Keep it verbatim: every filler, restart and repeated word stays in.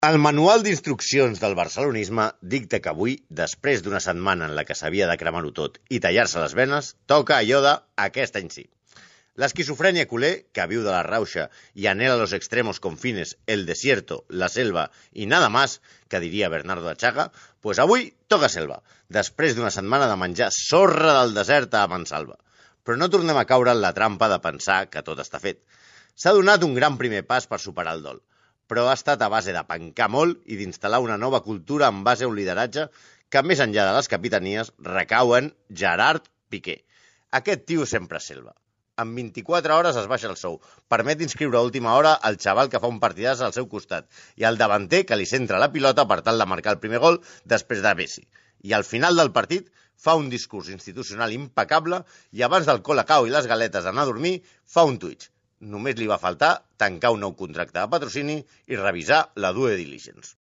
El manual d'instruccions del barcelonisme dicta que avui, després d'una setmana en la que s'havia de cremar-ho tot i tallar-se les venes, toca allò de aquest any sí. L'esquizofrènia culer, que viu de la rauxa i anhela los extremos confines, el desierto, la selva i nada más, que diria Bernardo Achaga, pues avui toca selva, després d'una setmana de menjar sorra del desert a mansalva. Però no tornem a caure en la trampa de pensar que tot està fet. S'ha donat un gran primer pas per superar el dol, però ha estat a base de pencar molt i d'instal·lar una nova cultura en base a un lideratge que, més enllà de les capitanies, recau en Gerard Piqué. Aquest tio sempre és selva. En vint-i-quatre hores es baixa el sou, permet inscriure a última hora el xaval que fa un partidàs al seu costat i el davanter que li centra la pilota per tal de marcar el primer gol després de Messi. I al final del partit fa un discurs institucional impecable i abans del colacao i les galetes d'anar a dormir fa un tuit. Només li va faltar tancar un nou contracte de patrocini i revisar la due diligence.